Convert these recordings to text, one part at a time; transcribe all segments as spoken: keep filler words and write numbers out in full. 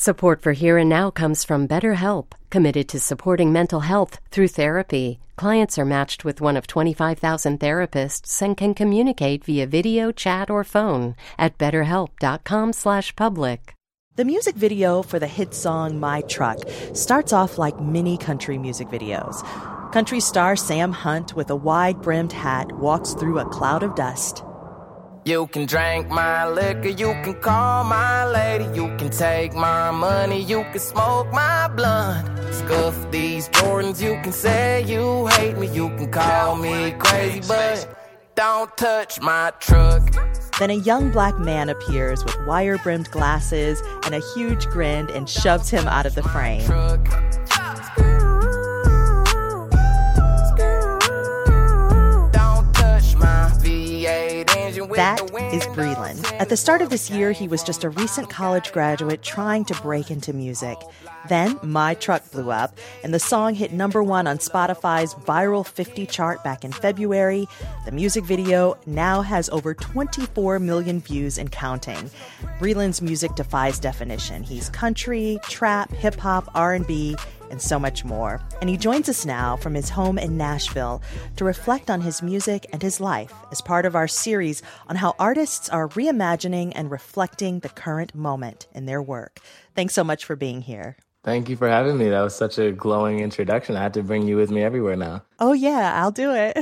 Support for Here and Now comes from BetterHelp, committed to supporting mental health through therapy. Clients are matched with one of twenty-five thousand therapists and can communicate via video, chat, or phone at betterhelp.com slash public. The music video for the hit song My Truck starts off like many country music videos. Country star Sam Hunt with a wide-brimmed hat walks through a cloud of dust. You can drink my liquor, you can call my lady, you can take my money, you can smoke my blunt. Scuff these Jordans, you can say you hate me, you can call me crazy, but don't touch my truck. Then a young black man appears with wire-brimmed glasses and a huge grin and shoves him out of the frame. That is Breland. At the start of this year, he was just a recent college graduate trying to break into music. Then, My Truck blew up, and the song hit number one on Spotify's Viral fifty chart back in February. The music video now has over twenty-four million views and counting. Breland's music defies definition. He's country, trap, hip-hop, R and B, and so much more. And he joins us now from his home in Nashville to reflect on his music and his life as part of our series on how artists are reimagining and reflecting the current moment in their work. Thanks so much for being here. Thank you for having me. That was such a glowing introduction. I had to bring you with me everywhere now. Oh, yeah, I'll do it.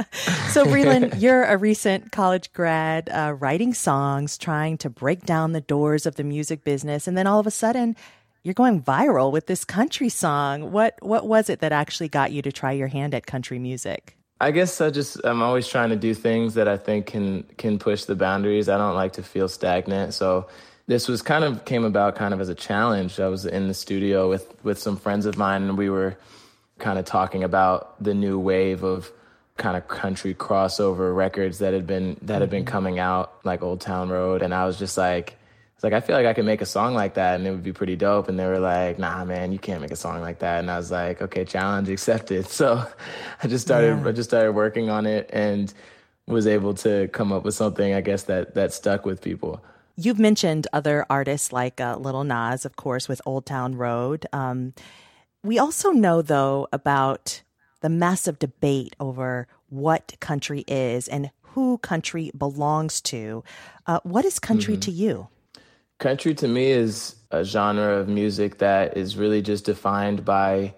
So, Breland, you're a recent college grad uh, writing songs, trying to break down the doors of the music business. And then all of a sudden, you're going viral with this country song. What what was it that actually got you to try your hand at country music? I guess I just, I'm always trying to do things that I think can can push the boundaries. I don't like to feel stagnant. So this was kind of came about kind of as a challenge. I was in the studio with, with some friends of mine, and we were kind of talking about the new wave of kind of country crossover records that had been that had been coming out, like Old Town Road. And I was just like, it's like, I feel like I could make a song like that and it would be pretty dope. And they were like, nah, man, you can't make a song like that. And I was like, okay, challenge accepted. So I just started, yeah. I just started working on it and was able to come up with something, I guess, that, that stuck with people. You've mentioned other artists like uh, Lil Nas, of course, with Old Town Road. Um, we also know, though, about the massive debate over what country is and who country belongs to. Uh, what is country mm-hmm. to you? Country to me is a genre of music that is really just defined by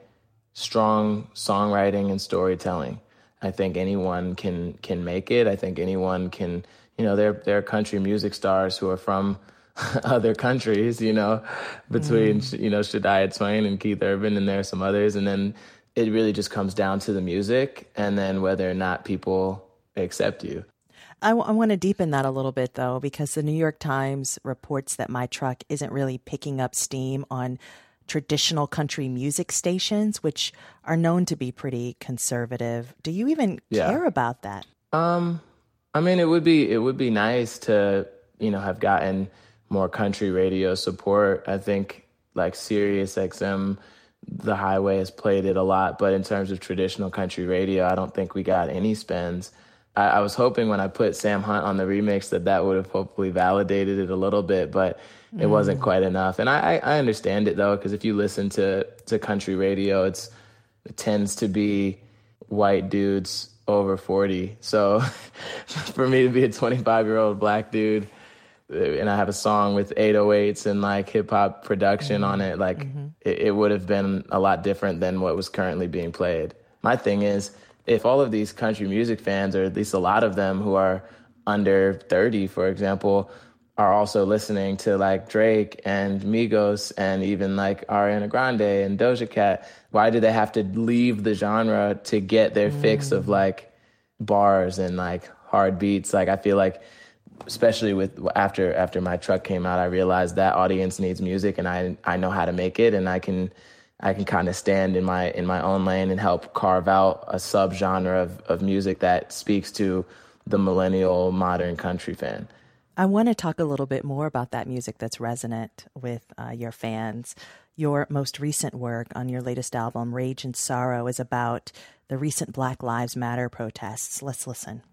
strong songwriting and storytelling. I think anyone can can make it. I think anyone can, you know, there there are country music stars who are from other countries, you know, between, mm. you know, Shania Twain and Keith Urban, and there are some others. And then it really just comes down to the music and then whether or not people accept you. I, w- I want to deepen that a little bit, though, because the New York Times reports that My Truck isn't really picking up steam on traditional country music stations, which are known to be pretty conservative. Do you even yeah. care about that? Um, I mean, it would be it would be nice to, you know, have gotten more country radio support. I think like Sirius X M, the highway has played it a lot, but in terms of traditional country radio, I don't think we got any spins. I, I was hoping when I put Sam Hunt on the remix that that would have hopefully validated it a little bit, but it mm. wasn't quite enough. And I, I understand it, though, because if you listen to, to country radio, it's, it tends to be white dudes over forty. So for me to be a twenty-five-year-old black dude, and I have a song with eight oh eights and like hip-hop production mm-hmm. on it, like mm-hmm. it, it would have been a lot different than what was currently being played. My thing is, if all of these country music fans, or at least a lot of them who are under thirty, for example, are also listening to like Drake and Migos and even like Ariana Grande and Doja Cat, why do they have to leave the genre to get their mm. fix of like bars and like hard beats? Like I feel like, especially with after after My Truck came out, I realized that audience needs music, and I I know how to make it, and I can I can kind of stand in my in my own lane and help carve out a subgenre of, of music that speaks to the millennial modern country fan. I want to talk a little bit more about that music that's resonant with uh, your fans. Your most recent work on your latest album, Rage and Sorrow, is about the recent Black Lives Matter protests. Let's listen.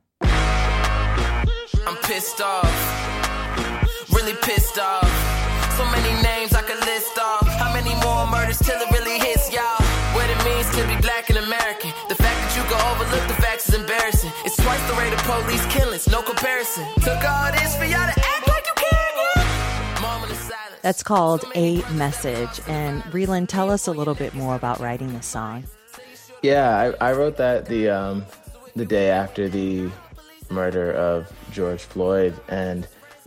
I'm pissed off, really pissed off. So many names I could list off. Police killings, no comparison. Took all this for y'all to act like you can. Moment of silence. That's called A Message. And Breland, tell us a little bit more about writing this song. Yeah, I, I wrote that the um, the day after the murder of George Floyd, and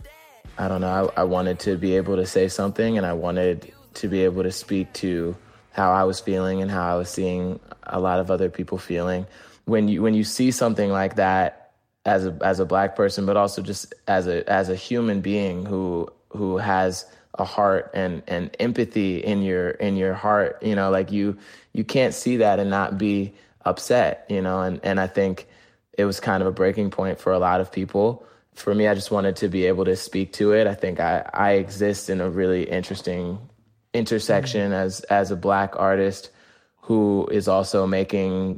I don't know, I, I wanted to be able to say something, and I wanted to be able to speak to how I was feeling and how I was seeing a lot of other people feeling. When you when you see something like that as a as a Black person, but also just as a as a human being who who has a heart and, and empathy in your in your heart, you know, like you you can't see that and not be upset, you know, and, and I think it was kind of a breaking point for a lot of people. For me, I just wanted to be able to speak to it. I think I, I exist in a really interesting intersection mm-hmm. as as a Black artist who is also making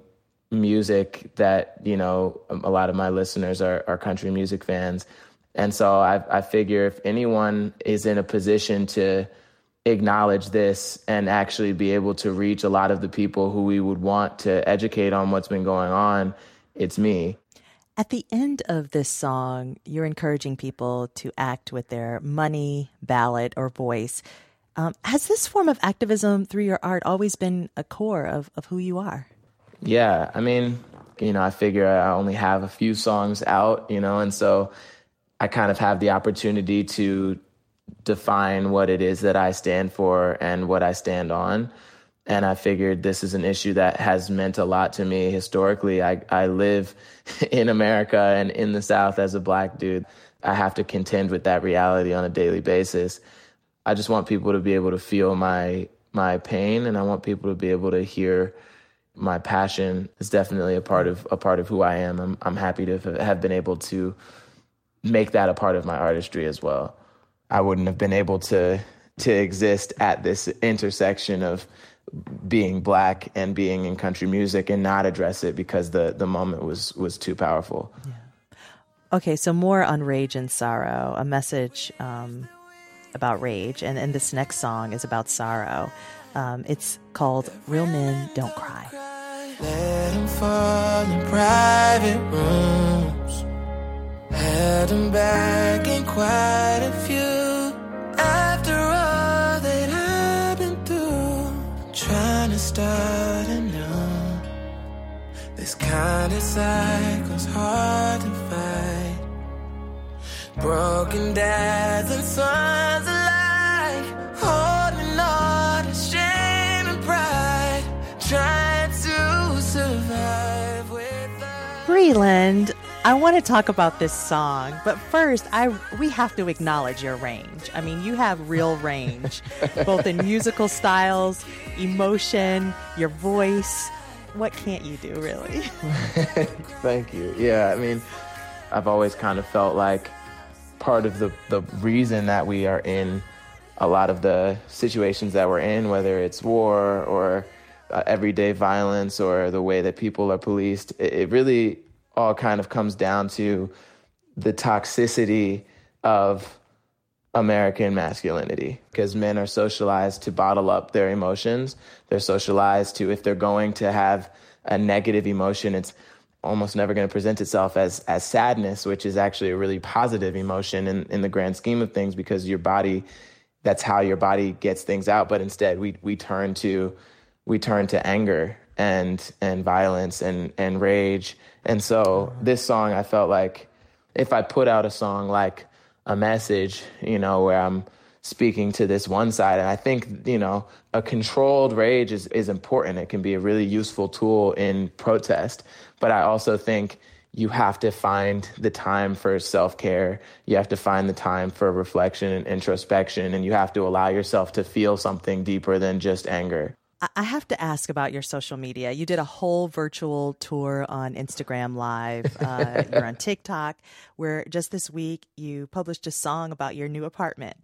music that, you know, a lot of my listeners are, are country music fans. And so I, I figure if anyone is in a position to acknowledge this and actually be able to reach a lot of the people who we would want to educate on what's been going on, it's me. At the end of this song, you're encouraging people to act with their money, ballot, or voice. Um, has this form of activism through your art always been a core of, of who you are? Yeah, I mean, you know, I figure I only have a few songs out, you know, and so I kind of have the opportunity to define what it is that I stand for and what I stand on. And I figured this is an issue that has meant a lot to me historically. I, I live in America and in the South as a Black dude. I have to contend with that reality on a daily basis. I just want people to be able to feel my my pain, and I want people to be able to hear my passion. It's definitely a part of a part of who I am. I'm I'm happy to have been able to make that a part of my artistry as well. I wouldn't have been able to to exist at this intersection of being Black and being in country music and not address it because the the moment was was too powerful. Yeah. Okay, so more on Rage and Sorrow, a message um, about rage, and, and this next song is about sorrow. Um, it's called Real Men Don't Cry. Let him fall in private rooms. Had him back in quite a few. After all that I've been through, trying to start anew. This kind of cycle's hard to fight. Broken dads and sons alike, holding on to shame and pride, trying to survive with us. Breland, I want to talk about this song, but first, I we have to acknowledge your range. I mean, you have real range, both in musical styles, emotion, your voice. What can't you do, really? Thank you. Yeah, I mean, I've always kind of felt like part of the, the reason that we are in a lot of the situations that we're in, whether it's war or uh, everyday violence or the way that people are policed, it, it really all kind of comes down to the toxicity of American masculinity, because men are socialized to bottle up their emotions. They're socialized to, if they're going to have a negative emotion, it's almost never going to present itself as as sadness, which is actually a really positive emotion in, in the grand scheme of things, because your body, that's how your body gets things out. But instead we we turn to we turn to anger and and violence and and rage. And so this song, I felt like if I put out a song like A Message, you know, where I'm speaking to this one side, and I think, you know, a controlled rage is, is important. It can be a really useful tool in protest. But I also think you have to find the time for self-care. You have to find the time for reflection and introspection, and you have to allow yourself to feel something deeper than just anger. I have to ask about your social media. You did a whole virtual tour on Instagram Live. Uh, you're on TikTok, where just this week you published a song about your new apartment.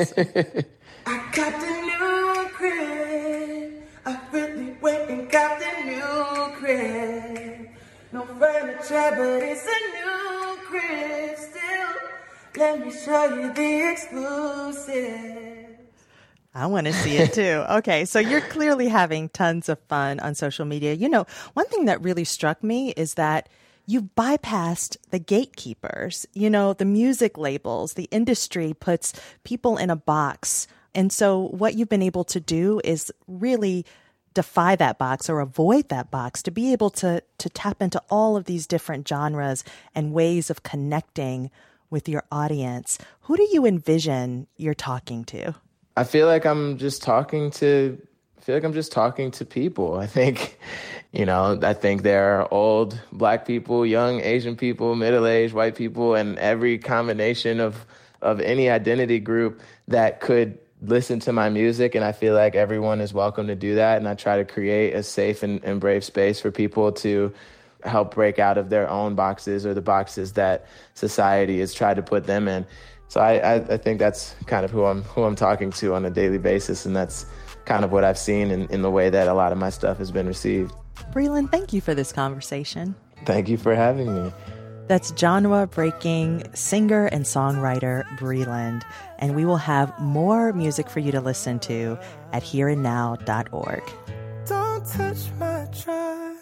I got the new crib. I really went and got the new crib. No furniture, but it's a new crib still. Let me show you the exclusive. I want to see it too. Okay, so you're clearly having tons of fun on social media. You know, one thing that really struck me is that you've bypassed the gatekeepers. You know, the music labels, the industry puts people in a box. And so what you've been able to do is really defy that box or avoid that box to be able to to tap into all of these different genres and ways of connecting with your audience. Who do you envision you're talking to? I feel like I'm just talking to I feel like I'm just talking to people. I think, you know, I think there are old Black people, young Asian people, middle-aged white people, and every combination of of any identity group that could listen to my music, and I feel like everyone is welcome to do that. And I try to create a safe and, and brave space for people to help break out of their own boxes or the boxes that society has tried to put them in. So I, I, I think that's kind of who I'm who I'm talking to on a daily basis, and that's kind of what I've seen in, in the way that a lot of my stuff has been received. Breland, thank you for this conversation. Thank you for having me. That's genre-breaking singer and songwriter Breland. And we will have more music for you to listen to at here and now dot org. Don't touch my drive.